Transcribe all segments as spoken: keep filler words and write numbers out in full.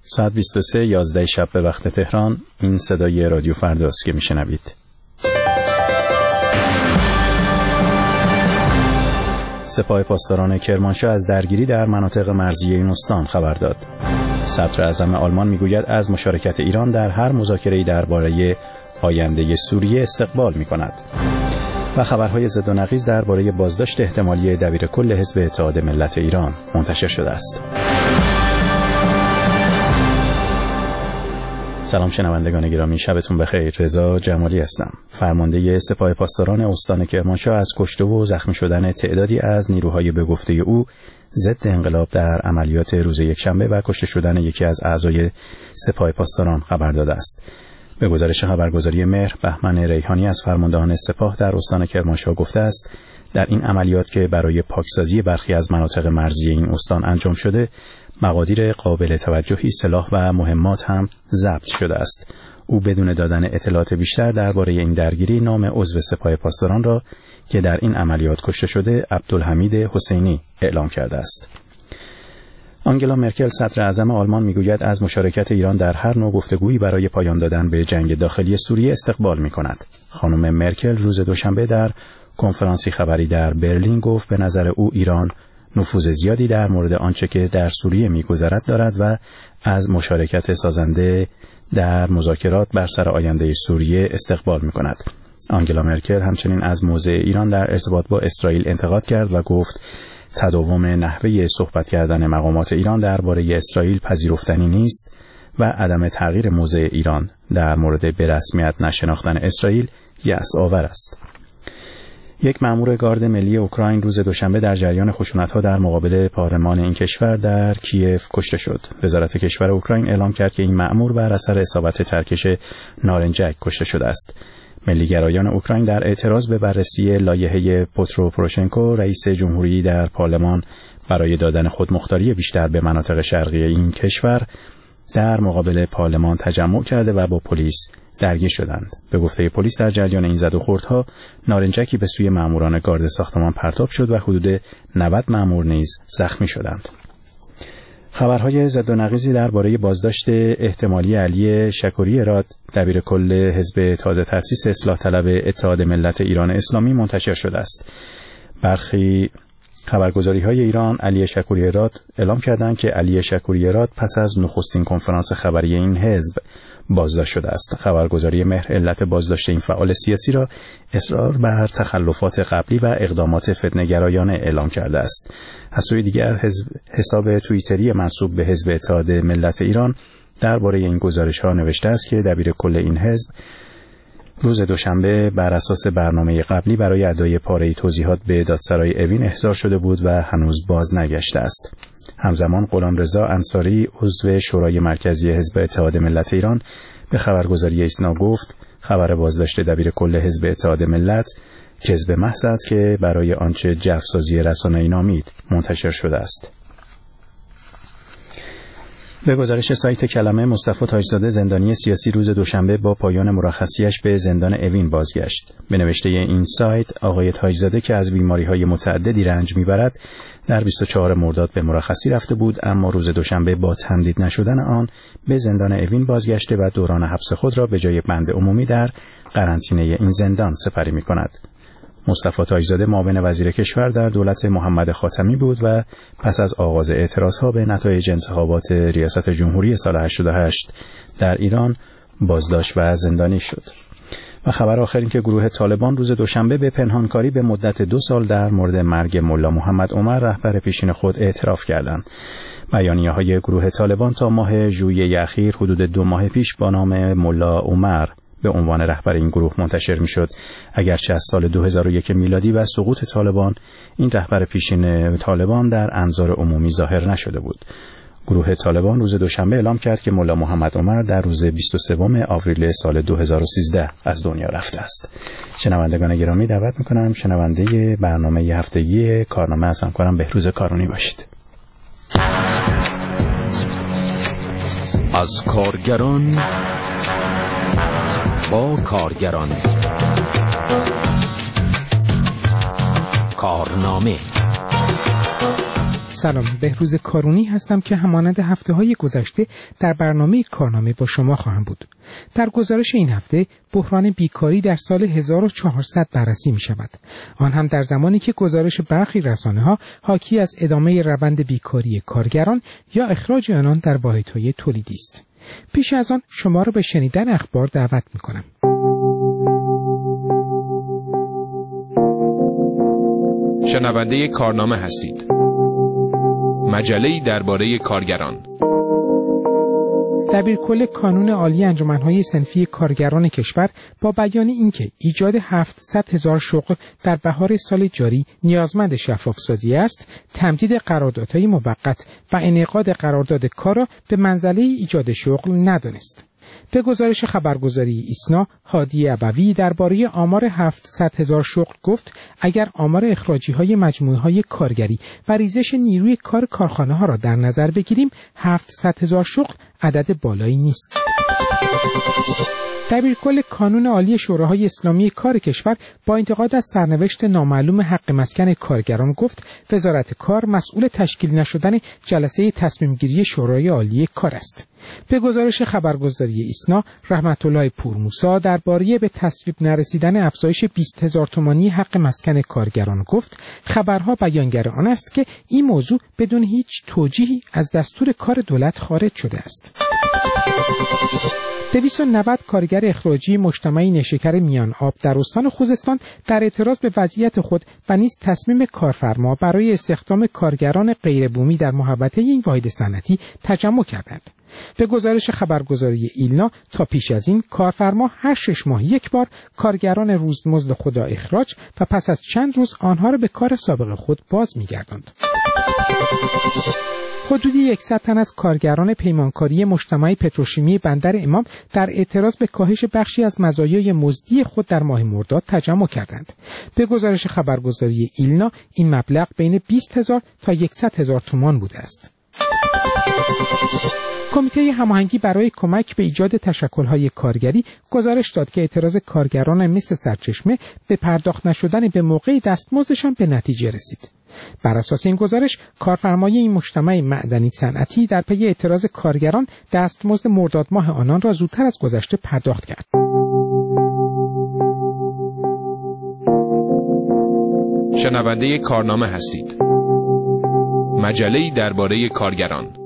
ساعت بیست و سه یازده شب به وقت تهران. این صدای رادیو فرداست که میشنوید. سپاه پاسداران کرمانشاه از درگیری در مناطق مرزی این استان خبر داد. صدر اعظم آلمان میگوید از مشارکت ایران در هر مذاکره‌ای درباره آینده سوریه استقبال می‌کند. و خبرهای ضد و نقیض درباره بازداشت احتمالی دبیرکل حزب اتحاد ملت ایران منتشر شده است. سلام شنوندگان گرامی، شبتون بخیر. رضا جمالی هستم. فرمانده سپاه پاسداران استان کرمانشاه از کشته و زخمی شدن تعدادی از نیروهای به گفته او ضد انقلاب در عملیات روز یکشنبه و کشته شدن یکی از اعضای سپاه پاسداران خبر داده است. به گزارش خبرگزاری مهر، بهمن ریحانی از فرماندهان سپاه در استان کرمانشاه گفته است در این عملیات که برای پاکسازی برخی از مناطق مرزی این استان انجام شده، مقادیر قابل توجهی سلاح و مهمات هم ضبط شده است. او بدون دادن اطلاعات بیشتر درباره این درگیری نام عضو سپاه پاسداران را که در این عملیات کشته شده عبدالحمید حسینی اعلام کرده است. آنگلا مرکل صدر اعظم آلمان میگوید از مشارکت ایران در هر نوع گفتگویی برای پایان دادن به جنگ داخلی سوریه استقبال می‌کند. خانم مرکل روز دوشنبه در کنفرانسی خبری در برلین گفت به نظر او ایران نفوذ زیادی در مورد آنچه که در سوریه می‌گذرد دارد و از مشارکت سازنده در مذاکرات بر سر آینده سوریه استقبال می‌کند. آنگلا مرکل همچنین از موضع ایران در ارتباط با اسرائیل انتقاد کرد و گفت تداوم نحوه صحبت کردن مقامات ایران درباره اسرائیل پذیرفتنی نیست و عدم تغییر موضع ایران در مورد به رسمیت نشناختن اسرائیل یأس‌آور است. یک مأمور گارد ملی اوکراین روز دوشنبه در جریان خشونت‌ها در مقابل پارلمان این کشور در کیف کشته شد. وزارت کشور اوکراین اعلام کرد که این مأمور بر اثر اصابت ترکش نارنجک کشته شده است. ملیگرایان اوکراین در اعتراض به بررسی لایحه پترو پروشنکو رئیس جمهوری در پارلمان برای دادن خودمختاری بیشتر به مناطق شرقی این کشور در مقابل پارلمان تجمع کرده و با پلیس درگیر شدند. به گفته پلیس در جریان این زد و خوردها نارنجکی به سوی ماموران گارد ساختمان پرتاب شد و حدود نود مامور نیز زخمی شدند. خبرهای ضد و نقیضی درباره بازداشت احتمالی علی شکوری راد دبیرکل حزب تازه تأسیس اصلاح طلب اتحاد ملت ایران اسلامی منتشر شده است. برخی خبرگزاری‌های ایران علی شکوری راد اعلام کردند که علی شکوری راد پس از نخستین کنفرانس خبری این حزب بازداشت شده است. خبرگزاری مهر علت بازداشت این فعال سیاسی را اصرار بر تخلفات قبلی و اقدامات فتنه‌گرایانه اعلام کرده است. از سوی دیگر حزب حساب توییتری منسوب به حزب اتحاد ملت ایران درباره این گزارش‌ها نوشته است که دبیرکل این حزب روز دوشنبه بر اساس برنامه قبلی برای ادای پاره‌ای توضیحات به دادسرای اوین احضار شده بود و هنوز باز نگشته است. همزمان غلامرضا انصاری عضو شورای مرکزی حزب اتحاد ملت ایران به خبرگزاری ایسنا گفت خبر بازداشت دبیرکل حزب اتحاد ملت کذب محض است که برای آنچه جفسازی رسانه‌ای نامید منتشر شده است. به گزارش سایت کلمه، مصطفی تاجزاده زندانی سیاسی روز دوشنبه با پایان مرخصیش به زندان اوین بازگشت. به نوشته این سایت آقای تاجزاده که از بیماری‌های متعددی رنج می‌برد در بیست و چهارم مرداد به مرخصی رفته بود، اما روز دوشنبه با تمدید نشدن آن به زندان اوین بازگشته و دوران حبس خود را به جای بند عمومی در قرنطینه این زندان سپری می‌کند. مصطفی تاجزاده معاون وزیر کشور در دولت محمد خاتمی بود و پس از آغاز اعتراضها به نتایج انتخابات ریاست جمهوری سال هشتاد و هشت در ایران بازداشت و زندانی شد. و خبر آخر این که گروه طالبان روز دوشنبه به پنهانکاری به مدت دو سال در مورد مرگ ملا محمد عمر رهبر پیشین خود اعتراف کردند. بیانیه‌های گروه طالبان تا ماه ژوئیه اخیر حدود دو ماه پیش با نام ملا عمر به عنوان رهبر این گروه منتشر می‌شد. اگرچه از سال دو هزار و یک میلادی و سقوط طالبان این رهبر پیشین طالبان در انظار عمومی ظاهر نشده بود. گروه طالبان روز دوشنبه اعلام کرد که ملا محمد عمر در روز بیست و سوم آوریل سال دو هزار و سیزده از دنیا رفته است. شنوندگان گرامی، دعوت می‌کنم شنونده برنامه هفتگی کارنامه از همکارم بهروز کارونی باشید. از کارگران با کارگران، کارنامه. سلام، بهروز کارونی هستم که همانند هفته‌های گذشته در برنامه کارنامه با شما خواهم بود. در گزارش این هفته بحران بیکاری در سال هزار و چهارصد بررسی می شود. آن هم در زمانی که گزارش برخی رسانه‌ها حاکی از ادامه روند بیکاری کارگران یا اخراج آنان در واحدهای تولیدی است. پیش از آن شما را به شنیدن اخبار دعوت می کنم. شنونده کارنامه هستید. مجله‌ای درباره کارگران. دبیرکل کانون عالی انجمن‌های صنفی کارگران کشور با بیان اینکه ایجاد هفتصد هزار شغل در بهار سال جاری نیازمند شفافسازی است، تمدید قراردادهای موقت و انعقاد قرارداد کار را به منزله ایجاد شغل ندانست. به گزارش خبرگزاری ایسنا، هادی ابوی درباره آمار هفتصد هزار شغل گفت اگر آمار اخراجی‌های مجموعه‌های کارگری و ریزش نیروی کار کارخانه‌ها را در نظر بگیریم، هفتصد هزار شغل عدد بالایی نیست. دبیرکل کانون عالی شوراهای اسلامی کار کشور با انتقاد از سرنوشت نامعلوم حق مسکن کارگران گفت وزارت کار مسئول تشکیل نشدن جلسه تصمیم گیری شورای عالی کار است. به گزارش خبرگزاری ایسنا، رحمت الله پورموسا درباره به تصویب نرسیدن افزایش بیست هزار تومانی حق مسکن کارگران گفت خبرها بیانگر آن است که این موضوع بدون هیچ توجیهی از دستور کار دولت خارج شده است. دویست و نود کارگر اخراجی مجتمع نیشکر میان آب در استان خوزستان در اعتراض به وضعیت خود و نیز تصمیم کارفرما برای استخدام کارگران غیربومی در محوطه این واحد صنعتی تجمع کردند. به گزارش خبرگزاری ایلنا تا پیش از این کارفرما هر شش ماه یک بار کارگران روزمزد خود را اخراج و پس از چند روز آنها را به کار سابق خود باز می‌گرداند. حدود صد تن از کارگران پیمانکاری مجتمع پتروشیمی بندر امام در اعتراض به کاهش بخشی از مزایای مزدی خود در ماه مرداد تجمع کردند. به گزارش خبرگزاری ایلنا این مبلغ بین بیست هزار تا صد هزار تومان بوده است. کمیته هماهنگی برای کمک به ایجاد تشکل‌های کارگری گزارش داد که اعتراض کارگران مثل سرچشمه به پرداخت نشدن به موقع دستمزدشان به نتیجه رسید. بر اساس این گزارش کارفرمای این مجتمع معدنی صنعتی در پی اعتراض کارگران دستمزد مرداد ماه آنان را زودتر از گذشته پرداخت کرد. شنونده کارنامه هستید. مجله‌ای درباره کارگران.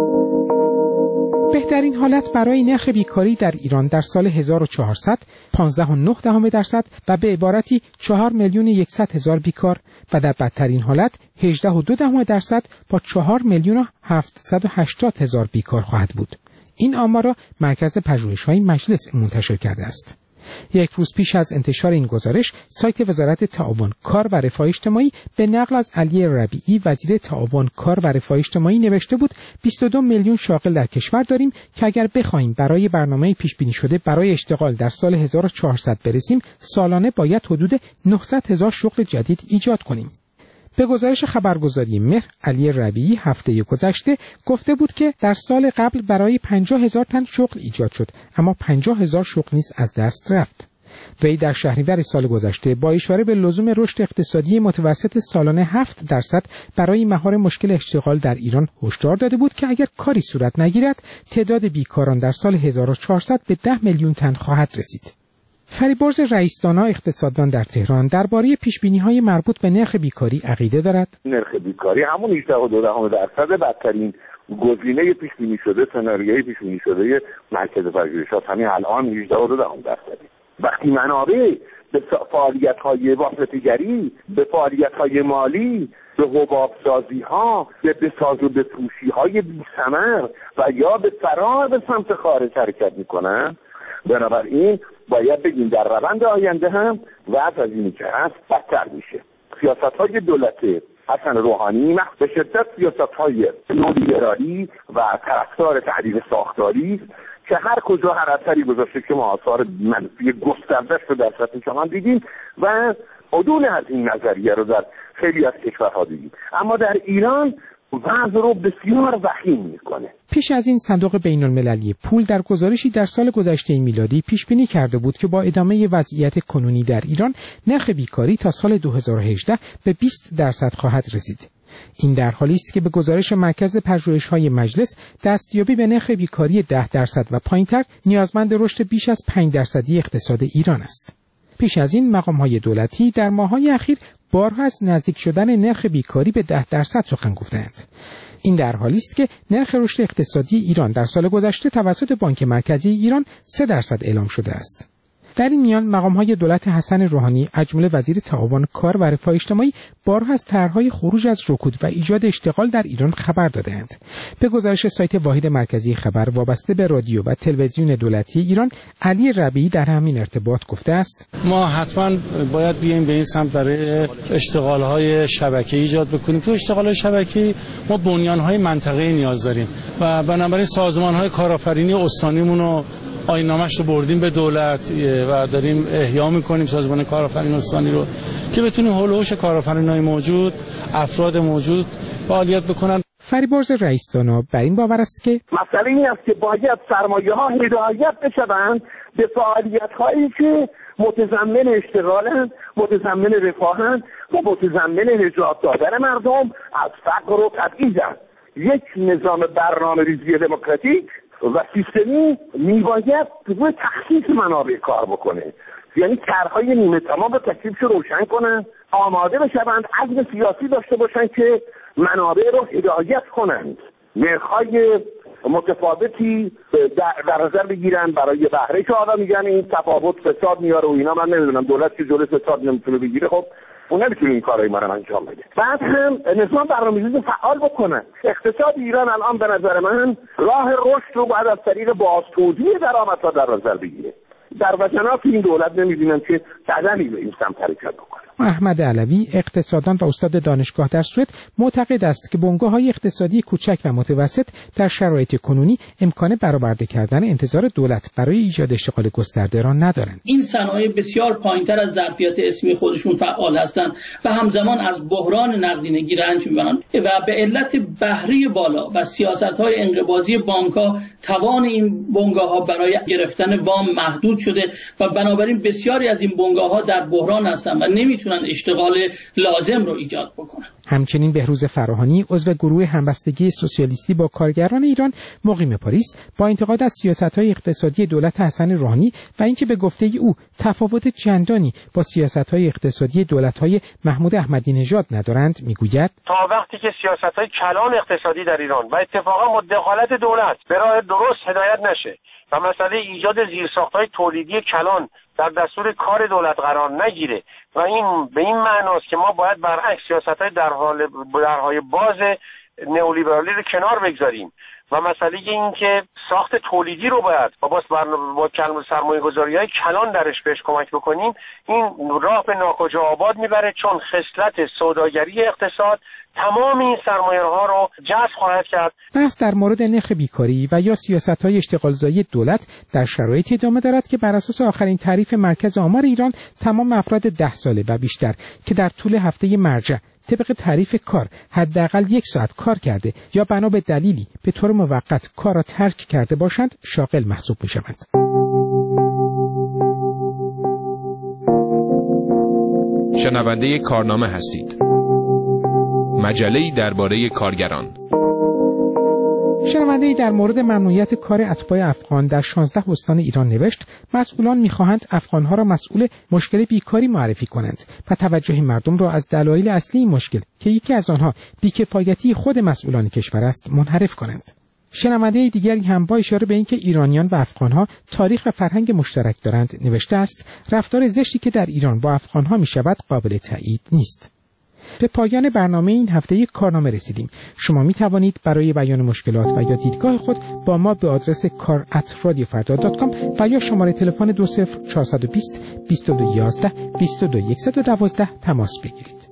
بهترین حالت برای نرخ بیکاری در ایران در سال هزار و چهارصد پانزده و نه دهم درصد و به عبارتی چهار میلیون و صد هزار بیکار و در بدترین حالت هجده و دو دهم درصد با چهار میلیون و هفتصد و هشتاد هزار بیکار خواهد بود. این آمار را مرکز پژوهش‌های مجلس منتشر کرده است. یک روز پیش از انتشار این گزارش، سایت وزارت تعاون کار و رفاه اجتماعی به نقل از علی ربیعی وزیر تعاون کار و رفاه اجتماعی نوشته بود بیست و دو میلیون شاغل در کشور داریم که اگر بخوایم برای برنامه پیش بینی شده برای اشتغال در سال هزار و چهارصد برسیم، سالانه باید حدود نهصد هزار شغل جدید ایجاد کنیم. به گزارش خبرگزاری مهر، علی ربیعی هفته گذشته گفته بود که در سال قبل برای پنجاه هزار تن شغل ایجاد شد، اما پنجاه هزار شغل نیز از دست رفت. وی در شهریور سال گذشته با اشاره به لزوم رشد اقتصادی متوسط سالانه هفت درصد برای مهار مشکل اشتغال در ایران هشدار داده بود که اگر کاری صورت نگیرد، تعداد بیکاران در سال هزار و چهارصد به ده میلیون تن خواهد رسید. فریبرز رئیسدانا اقتصاددان در تهران درباره پیشبینی‌های مربوط به نرخ بیکاری عقیده دارد. نرخ بیکاری همون هجده و دو دهم درصد بدترین گزینه پیش بینی شده، سناریوی پیش بینی شده مرکز پژوهشات همین الان هجده و دو دهم درصد. وقتی منابع به فعالیت‌های واسطه‌گری، به فعالیت‌های مالی، به حباب‌سازی‌ها، به بساز و بفروشی‌های بی‌ثمر و یا به فرار به سمت خارج حرکت می‌کنن، بنابراین باید بگیم در روند آینده هم وضع از اینی که هست بدتر میشه. سیاست‌های دولت حسن روحانی به شدت سیاست‌های نولیبرالی و طرفدار تحریف ساختاری که هر کجا هر اثری گذاشته که ما آثار منفی گسترده‌اش رو در سطح جهان دیدیم و عدول از این نظریه رو در خیلی از کشورها دیدیم، اما در ایران وضع رو بسیار وخیم میکنه. پیش از این صندوق بین المللی پول در گزارشی در سال گذشته میلادی پیش بینی کرده بود که با ادامه وضعیت کنونی در ایران نرخ بیکاری تا سال دو هزار و هجده به بیست درصد خواهد رسید. این در حالی است که به گزارش مرکز پژوهش‌های مجلس دستیابی به نرخ بیکاری ده درصد و پایین‌تر نیازمند رشد بیش از پنج درصدی اقتصاد ایران است. پیش از این مقام‌های دولتی در ماه‌های اخیر بارها از نزدیک شدن نرخ بیکاری به ده درصد سخن گفتند. این در حالی است که نرخ رشد اقتصادی ایران در سال گذشته توسط بانک مرکزی ایران سه درصد اعلام شده است. در این میان مقام‌های دولت حسن روحانی از جمله وزیر تعاون کار و رفاه اجتماعی بارها از طرح‌های خروج از رکود و ایجاد اشتغال در ایران خبر دادند. به گزارش سایت واحد مرکزی خبر وابسته به رادیو و تلویزیون دولتی ایران، علی ربیعی در همین ارتباط گفته است: ما حتما باید بیایم به این سمت برای اشتغال‌های شبکه‌ای ایجاد بکنیم. تو اشتغال‌های شبکه‌ای ما بنیان‌های منطقه‌ای نیاز داریم و بنابراین سازمان‌های کارآفرینی استانیمون رو آیین‌نامه‌اش رو بردیم به دولت و داریم احیا می‌کنیم سازمان کارآفرین استانی رو که بتونیم هول و هوش کارآفرینای موجود، افراد موجود فعالیت بکنن. فریبرز رئیس دانا بر این باور است که مسئله این است که باید سرمایه‌ها هدایت بشوند به فعالیت‌هایی که متضمن اشتغالند، متضمن رفاهند و متضمن نجات دادن مردم از فقر و تبعیضند. یک نظام برنامه‌ریزی دموکراتیک و سیستمی میباید روی تخصیص منابع کار بکنه، یعنی طرح‌های نیمه تمام و تکلیفش روشن کنن، آماده بشوند، عزم سیاسی داشته باشن که منابع رو هدایت کنند، نرخ‌های متفاوتی در نظر بگیرن برای بهره که آدم میگن این تفاوت فساد میاره و اینا. من نمیدونم دولت که جلوی فساد نمیتونه بگیره، خب اون نمیتونه این کارایی ما رو انجام بده. بعد هم نظام برنامه‌ریزی فعال بکنن. اقتصاد ایران الان به نظر من راه رشد رو باید از طریق بازتوزیع درآمدها در نظر بگیره. در وجنات این دولت نمی‌بینم که قدمی به این سمت حرکت بکنه. احمد علوی، اقتصاددان و استاد دانشگاه در سوئد، معتقد است که بنگاه‌های اقتصادی کوچک و متوسط در شرایط کنونی امکان برآورده کردن انتظار دولت برای ایجاد اشتغال گسترده را ندارند. این صنایع بسیار پایین‌تر از ظرفیت اسمی خودشون فعال هستند و همزمان از بحران نقدینگی رنج می‌برند و به علت بهره بالا و سیاست‌های انقباضی بانک‌ها توان این بنگاه‌ها برای گرفتن وام محدود شده و بنابراین بسیاری از این بنگاه‌ها در بحران هستند و نمی‌تونن اشتغال لازم رو ایجاد بکنن. همچنین بهروز فراهانی، عضو گروه همبستگی سوسیالیستی با کارگران ایران مقیم پاریس، با انتقاد از سیاست‌های اقتصادی دولت حسن روحانی و اینکه به گفته او تفاوت چندانی با سیاست‌های اقتصادی دولت‌های محمود احمدی نژاد ندارند، میگوید تا وقتی که سیاست‌های کلان اقتصادی در ایران و اتفاقا مداخلت دولت به راه درست هدایت نشه و مسئله ایجاد زیرساخت‌های تولیدی کلان در دستور کار دولت قرار نگیره و این به این معناست که ما باید برعکس سیاست‌های در حال درهای باز نئولیبرالی رو کنار بگذاریم و مسئله این که ساخت تولیدی رو باید با باز با کلمه سرمایه‌گذاری‌های کلان درش بهش کمک بکنیم. این راه به ناکجا آباد میبره، چون خصلت سوداگری اقتصاد تمام این سرمایه‌ها رو جذب خواهد کرد. بحث در مورد نرخ بیکاری و یا سیاست‌های اشتغالزایی دولت در شرایطی ادامه دارد که بر اساس آخرین تعریف مرکز آمار ایران تمام افراد ده ساله و بیشتر که در طول هفته مرجع طبق تعریف کار حداقل یک ساعت کار کرده یا بنا به دلیلی به طور موقت کار را ترک کرده باشند شاغل محسوب می‌شوند. شنونده کارنامه هستید. مجله‌ای درباره کارگران. شنونده‌ای در مورد ممنوعیت کار اتباع افغان در شانزده استان ایران نوشت: مسئولان می‌خواهند افغان‌ها را مسئول مشکل بیکاری معرفی کنند و توجه مردم را از دلایل اصلی این مشکل که یکی از آنها بی‌کفایتی خود مسئولان کشور است منحرف کنند. شنونده دیگری هم با اشاره به اینکه ایرانیان و افغان‌ها تاریخ و فرهنگ مشترک دارند نوشته است: رفتار زشتی که در ایران با افغان‌ها می‌شود قابل تایید نیست. به پایان برنامه این هفته یک کارنامه رسیدیم. شما می توانید برای بیان مشکلات و یا دیدگاه خود با ما به آدرس کار ات رادیو فردا دات کام و یا شماره تلفن دو صفر چهار دو صفر بیست و دو یازده بیست و دو صد و دوازده تماس بگیرید.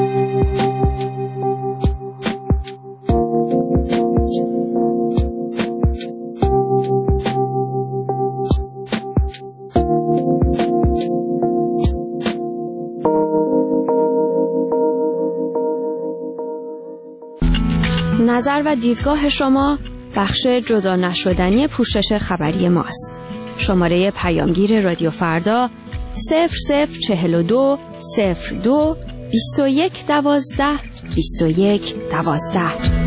نظر و دیدگاه شما بخش جدا نشدنی پوشش خبری ماست. شماره پیامگیر رادیو فردا صفر صفر چهل و دو صفر دو بیست و یک دوازده بیست و یک دوازده.